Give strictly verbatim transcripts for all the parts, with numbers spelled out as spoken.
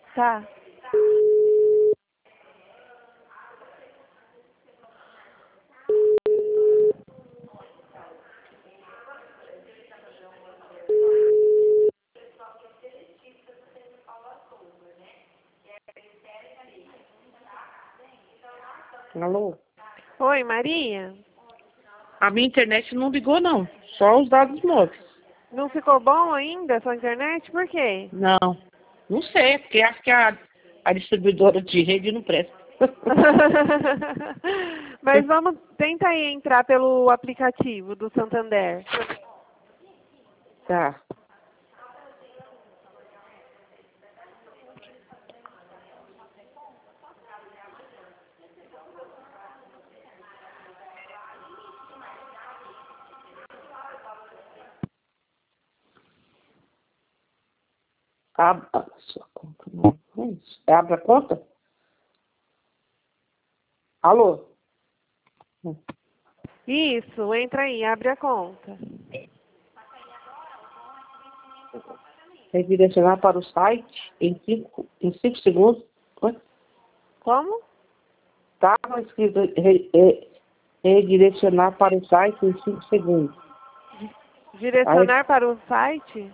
Tá. Alô? Oi, Maria? A minha internet não ligou, não. Só os dados móveis. Não ficou bom ainda a sua internet? Por quê? Não. Não sei, porque acho que a, a distribuidora de rede não presta. Mas vamos, tenta aí entrar pelo aplicativo do Santander. Tá. Abra a sua conta. Não é isso. Abre a conta? Alô? Isso, entra aí, abre a conta. Redirecionar para o site em cinco, em cinco segundos. Oi? Como? Estava escrito re, re, redirecionar para o site em cinco segundos. Direcionar Aí, para o site?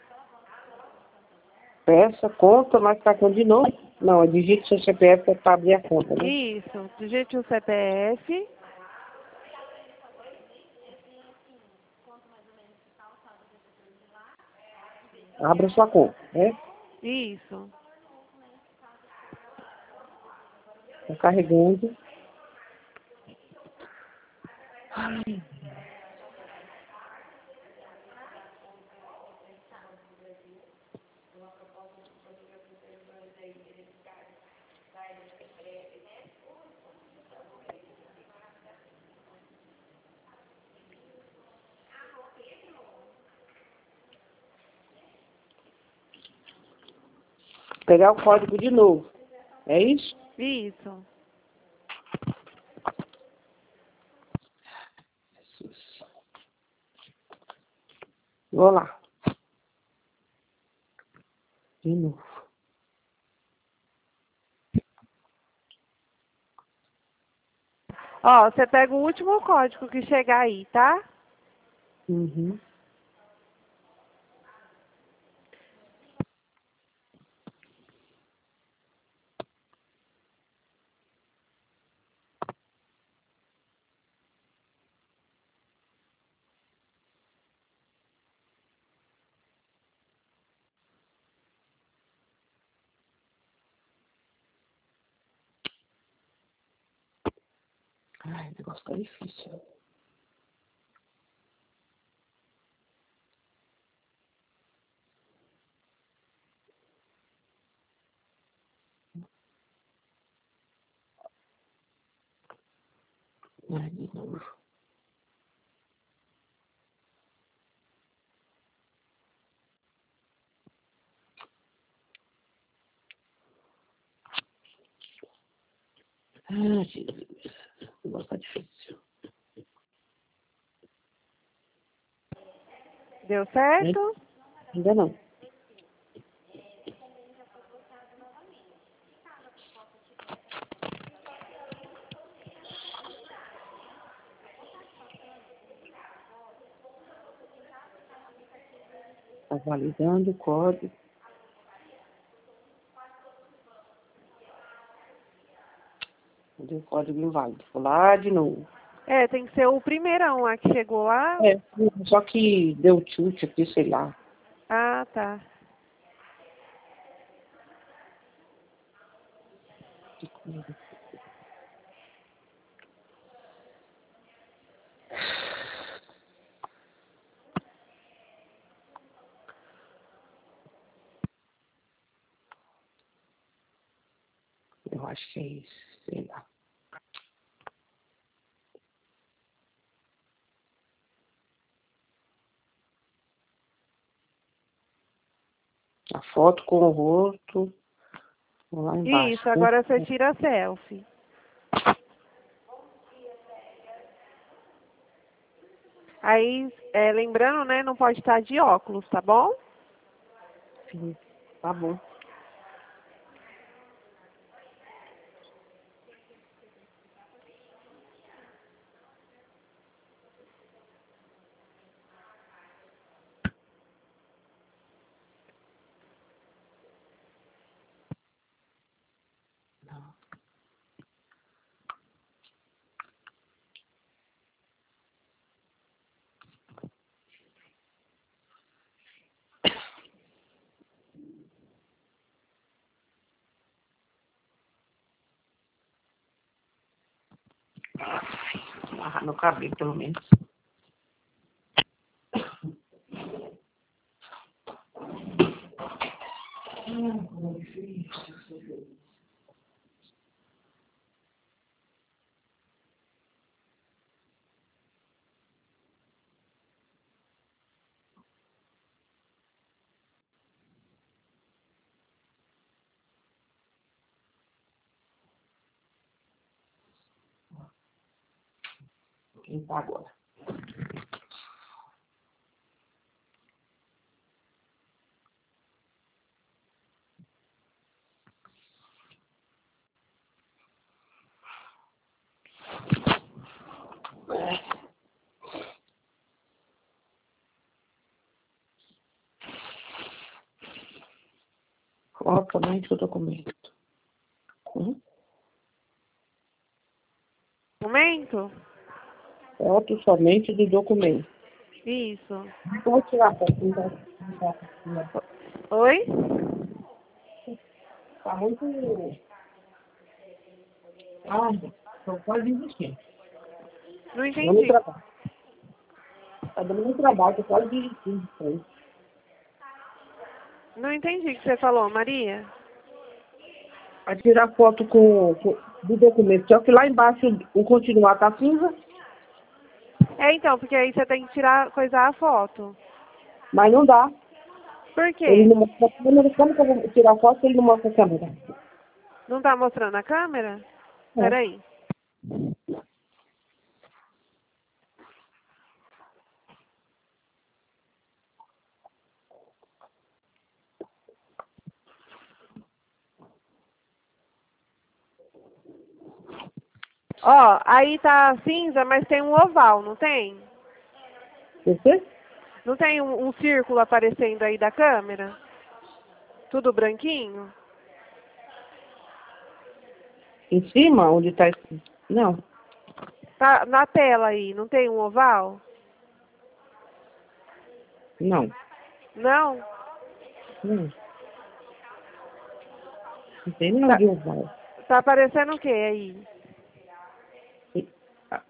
peça, conta, mas cartão de novo. Não, digite seu C P F para abrir a conta, né? Isso, digite o C P F. Abra sua conta, né? Isso. Está carregando. Ai. Pegar o código de novo. É isso? Isso. Jesus. Vou lá. De novo. Ó, você pega o último código que chegar aí, tá? Uhum. Ai, o negócio tá difícil. Ai, de novo. Ai, Jesus. O negócio tá difícil. Deu Né? certo? Ainda não. Tá validando o código. Cadê o código inválido? Vou lá de novo. É, tem que ser o primeirão lá que chegou lá. É, só que deu chute aqui, sei lá. Ah, tá. Que coisa. Eu acho que é isso, sei lá. A foto com o rosto, lá embaixo. Isso, agora você tira a selfie. Aí, é, lembrando, né, não pode estar de óculos, tá bom? Sim, tá bom. amarrar no cabelo, pelo menos. Quem tá agora? Qual somente o documento? Hum? Documento? Foto somente do documento. Isso. Eu vou tirar a foto. Não tá, não tá, Oi? tá muito... Ah, tô quase desistindo. Não Dando entendi. trabalho. Tá dando muito trabalho, tô quase desistindo disso aí. Não entendi o que você falou, Maria. Vai tirar foto com, com, do documento. Só que lá embaixo o continuar tá cinza, É, então, porque aí você tem que tirar, coisar a foto. mas não dá. Por Ele quê? não mostra a câmera. Como que eu vou tirar foto se ele não mostra a câmera? Não tá mostrando a câmera? É. Peraí. Ó, aí tá cinza, mas tem um oval, não tem? Você? Não tem um, um círculo aparecendo aí da câmera? Tudo branquinho? Em cima, onde tá escrito? Não, Tá na tela aí, não tem um oval? não, Não? não. Não tem nada Tá, de oval. tá aparecendo o que aí? E- ah,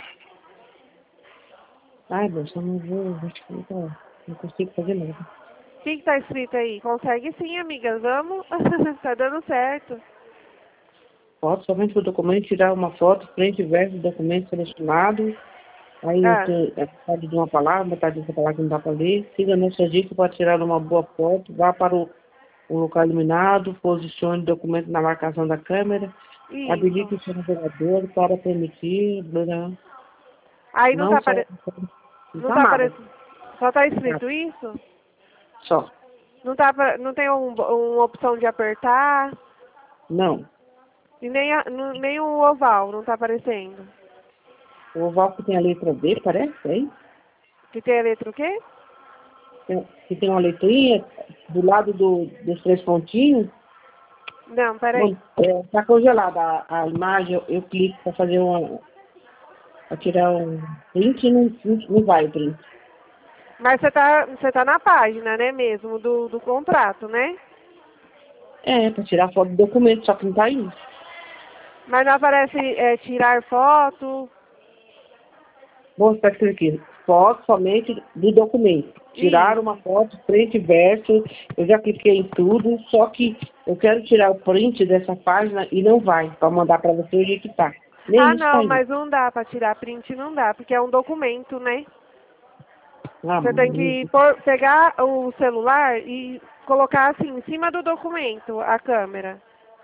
Ai, moça, eu não vou, vou te contar. Não consigo fazer nada. O que, que tá escrito aí? Consegue sim, amiga, vamos? Tá dando certo. Foto somente do documento, tirar uma foto, frente e verso do documento selecionado. Aí eu Ah, tenho é metade de uma palavra, metade de outra palavra que não dá para ler. Siga nossa dica para tirar uma boa foto. Vá para o, o local iluminado, posicione o documento na marcação da câmera. Habilite isso. o seu navegador para permitir. Blá, blá. Aí não tá Não só. aparecendo. Não Não tá tá nada. aparecendo. Só tá Nada. escrito isso? Só. Não tá apa- não tem um, uma opção de apertar Não. e nem a, não- nem o oval não tá aparecendo. O oval que tem a letra D, parece, aí. Que tem a letra o quê? Tem, que tem uma letrinha do lado do, dos três pontinhos. Não, Bom, peraí. é, tá congelada a, a imagem, eu, eu clico para fazer uma. Para tirar um print e não, não, não vai o print. Mas você tá, você tá na página, né, mesmo, do, do contrato, né? É, para tirar foto do documento, só que não tá indo. Mas não aparece é, tirar foto. Bom, está escrito aqui, foto somente do documento. Tirar uma Isso. foto, frente e verso, eu já cliquei em tudo, só que eu quero tirar o print dessa página e não vai, para mandar para você o jeito que tá. Ah, Nem isso tá não, indo. mas não dá pra tirar print, não dá, porque é um documento, né? Ah, Você tem mano, que pôr, pegar o celular e colocar assim, em cima do documento, a câmera.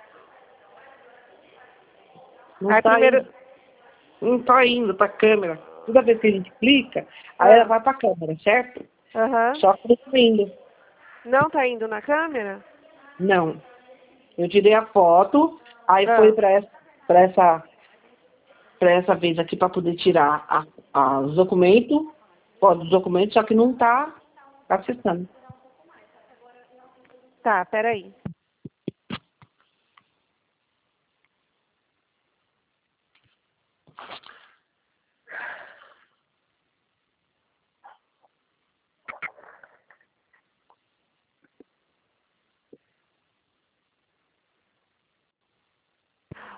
não Aí tá primeiro. indo, não tá indo para a câmera. Toda vez que a gente clica, aí ela Ah, vai para a câmera, certo? aham. Só que não tá indo. Não tá indo na câmera? Não. Eu tirei a foto, aí foi Ah, para essa, para essa, para essa vez aqui para poder tirar a, a, os documentos, foto dos documentos, só que não está acessando. tá, peraí.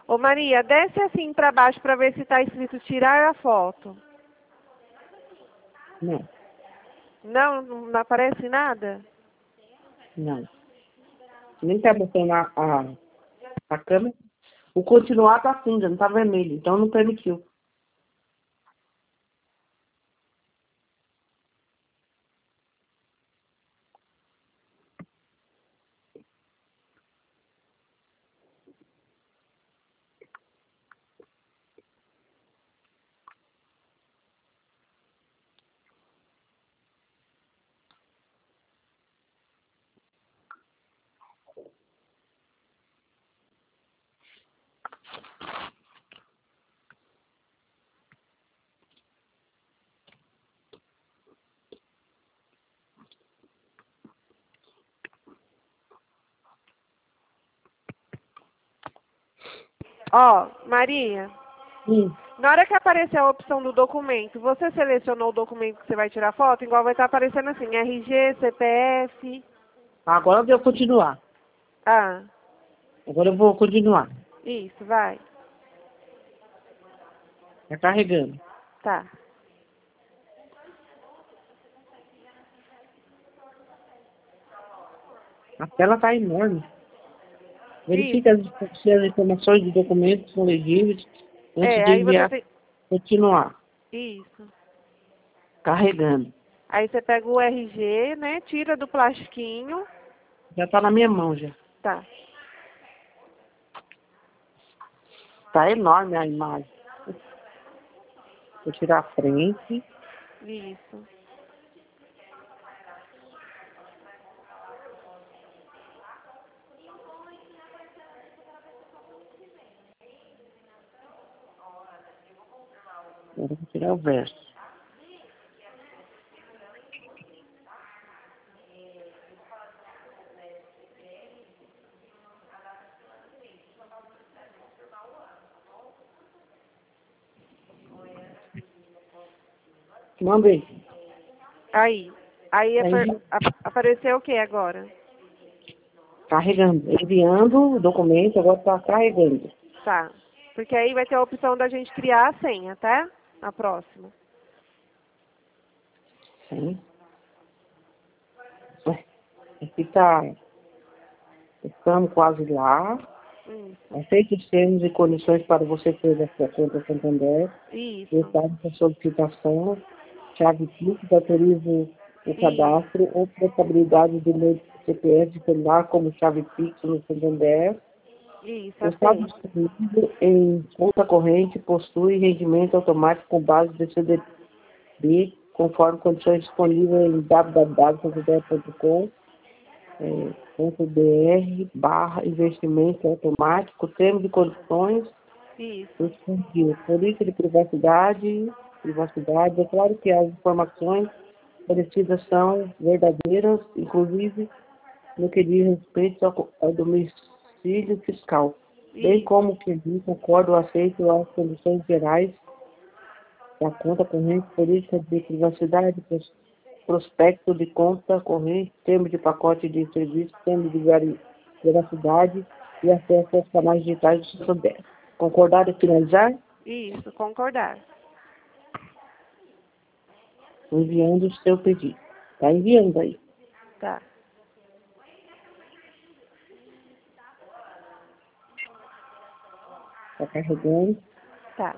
Ô Maria, desce assim para baixo para ver se está escrito tirar a foto. Não, Não, não aparece nada? não. Nem tá botando a, a, a câmera. O continuar tá cinza, não tá vermelho, então não permitiu. Ó, Maria, Hum. na hora que aparecer a opção do documento, você selecionou o documento que você vai tirar foto? Igual vai estar aparecendo assim, R G, C P F. Agora eu vou continuar. Ah, Agora eu vou continuar. isso, vai. Tá carregando. Tá. A tela tá enorme. Isso. Verifique as, se as informações de documentos são legíveis antes É, de aí você enviar. tem... Continuar. Isso. Carregando. Aí você pega o R G, né? Tira do plastiquinho. Já tá na minha mão já. Tá. Tá enorme a imagem. Vou tirar a frente. Isso. Agora vou tirar o verso. Mandei. Aí. Aí Tá apa- envi- ap- apareceu o que agora? carregando. Enviando o documento, agora tá carregando. Tá. Porque aí vai ter a opção da gente criar a senha, tá? A próxima. Sim. Ué, aqui tá. Estamos quase lá. Isso. Aceite os termos e condições para você ter a sua conta Santander. Isso. Detalhe da solicitação. Chave Pix, autoriza o Isso. cadastro ou portabilidade do meu C P F de celular como chave Pix no Santander. Isso, O Estado aceito. disponível em conta corrente possui rendimento automático com base de C D B, conforme condições disponíveis em w w w ponto santander ponto com ponto b r barra investimento automático, termos e condições, Isso. expandir política de privacidade, privacidade, é claro que as informações fornecidas são verdadeiras, inclusive no que diz respeito ao, ao domicílio fiscal, bem Isso. como que diz, concordo ou aceito as condições gerais da conta corrente, política de privacidade, pros- prospecto de conta corrente, termo de pacote de serviço, termo de vari- veracidade e acesso aos canais digitais do Santander. Concordar e finalizar? Isso. Concordar. Enviando o seu pedido. Está enviando aí. Tá. Está carregando. Tá.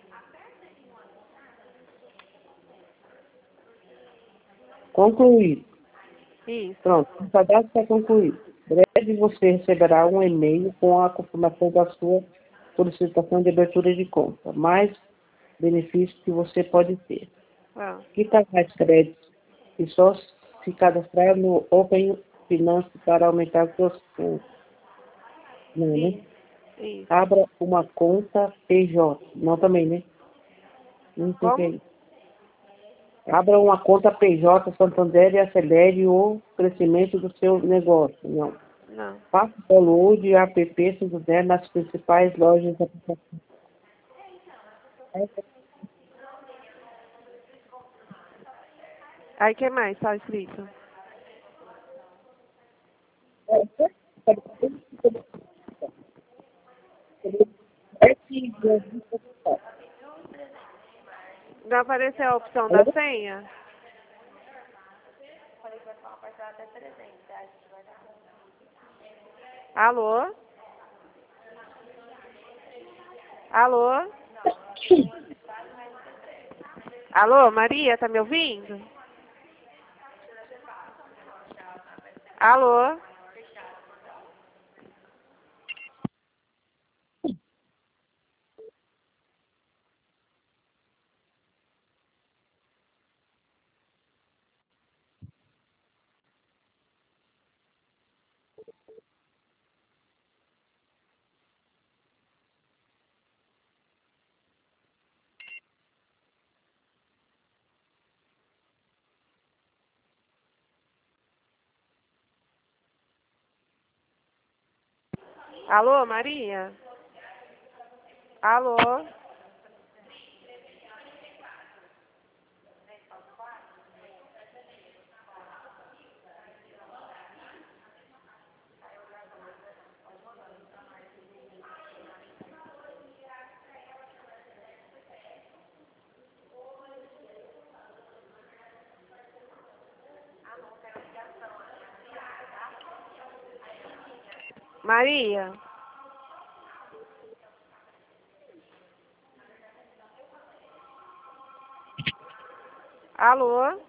Concluído. Isso. Pronto, o cadastro está concluído. Breve você receberá um e-mail com a confirmação da sua solicitação de abertura de conta. Mais benefícios que você pode ter. Ah. Quitar mais créditos e só se cadastrar no Open Finance para aumentar seus pontos. Não, né? Isso. Isso. Abra uma conta P J. Não também, né? Não sei o que é Como? isso. Abra uma conta P J Santander e acelere o crescimento do seu negócio. Não. Não. Faça o download e app Santander nas principais lojas de aplicação. Aí o que mais tá escrito? Não apareceu a opção da senha? Alô? Alô? Alô, Maria, tá me ouvindo? Alô? Alô, Maria? Alô? Maria? Alô?